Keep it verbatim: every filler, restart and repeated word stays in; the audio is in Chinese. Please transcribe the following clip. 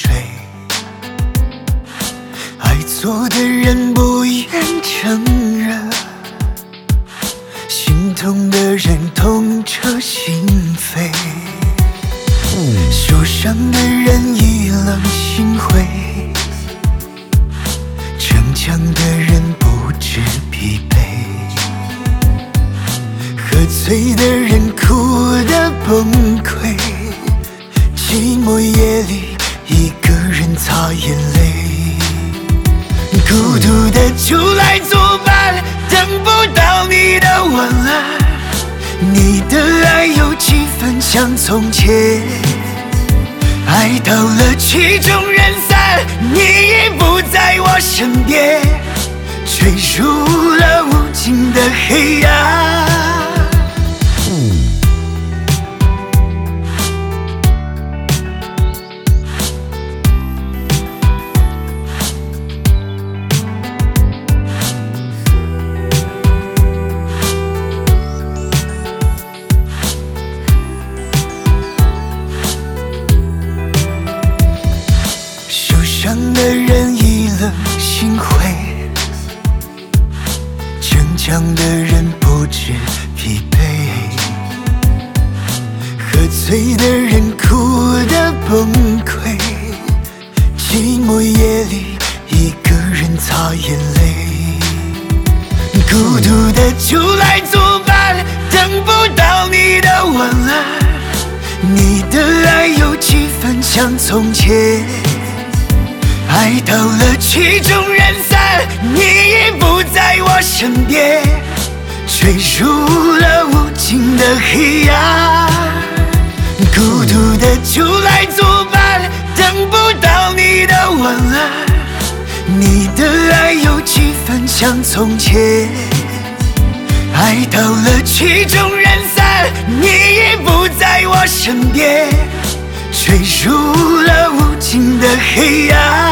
水。爱错的人不愿承认，心痛的人痛彻心扉，受伤的人意冷心灰，逞强的人不知疲惫，喝醉的人哭得崩溃，寂寞夜里一个人擦眼泪，孤独的就来作伴，等不到你的晚安，你的爱有几分像从前，爱到了曲终人散，你已不在我身边，坠入了无尽的黑暗。受伤的人意冷心灰，逞强的人不知疲惫，喝醉的人哭得崩溃，寂寞夜里一个人擦眼泪，孤独的就来作伴，等不到你的晚安，你的爱有几分像从前，爱到了曲终人散，你已不在我身边，坠入了无尽的黑暗。孤独的就来作伴，等不到你的晚安，你的爱有几分像从前，爱到了曲终人散，你已不在我身边，坠入了无尽的黑暗。